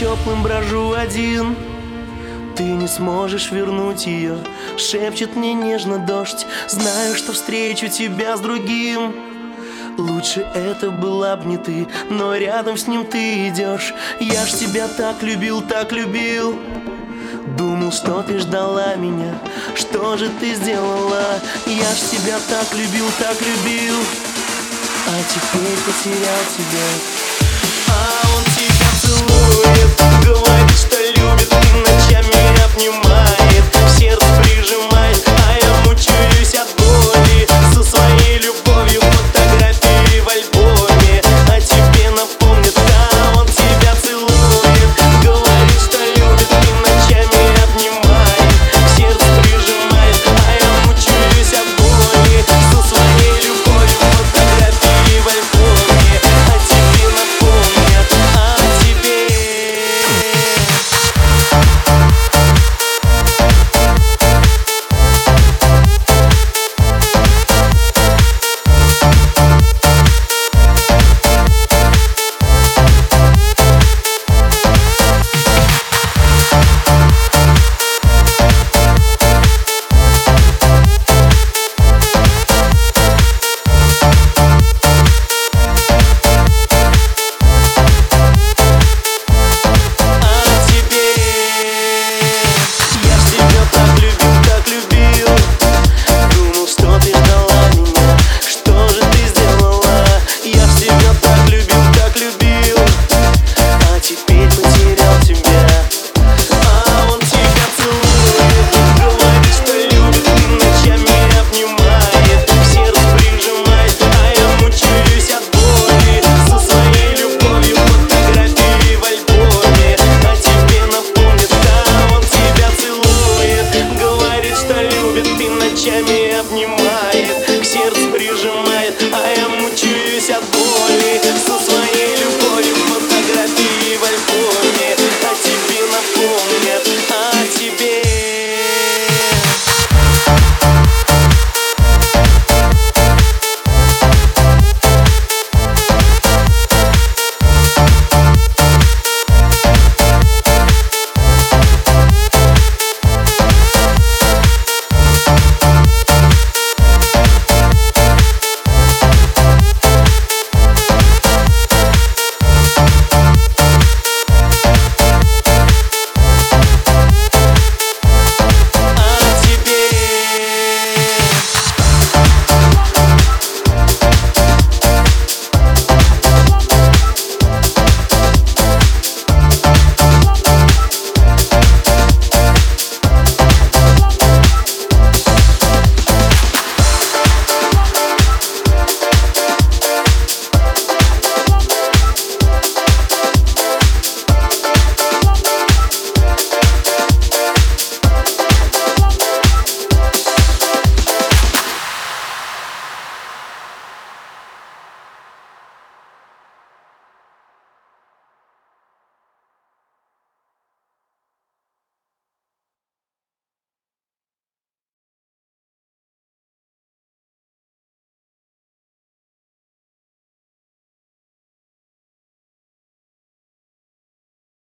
теплым брожу один. Ты не сможешь вернуть ее, шепчет мне нежно дождь. Знаю, что встречу тебя с другим. Лучше это была б не ты, но рядом с ним ты идешь. Я ж тебя так любил, так любил. Думал, что ты ждала меня. Что же ты сделала? Я ж тебя так любил, так любил. А теперь потерял тебя.